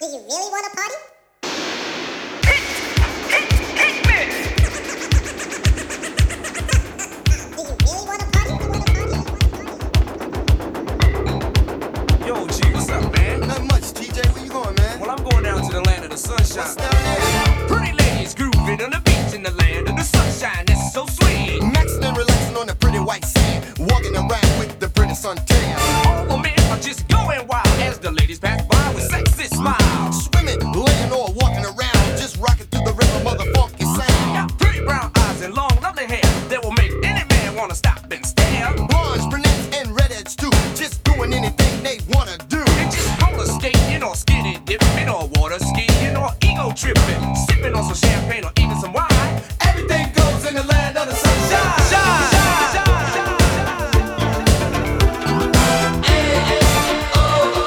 Do you really want to party? Hit me! Do you really want to party? Yo, G, what's up, man? Not much, TJ. Where you going, man? Well, I'm going down to the land of the sunshine. What's down there? Pretty ladies grooving on the beat.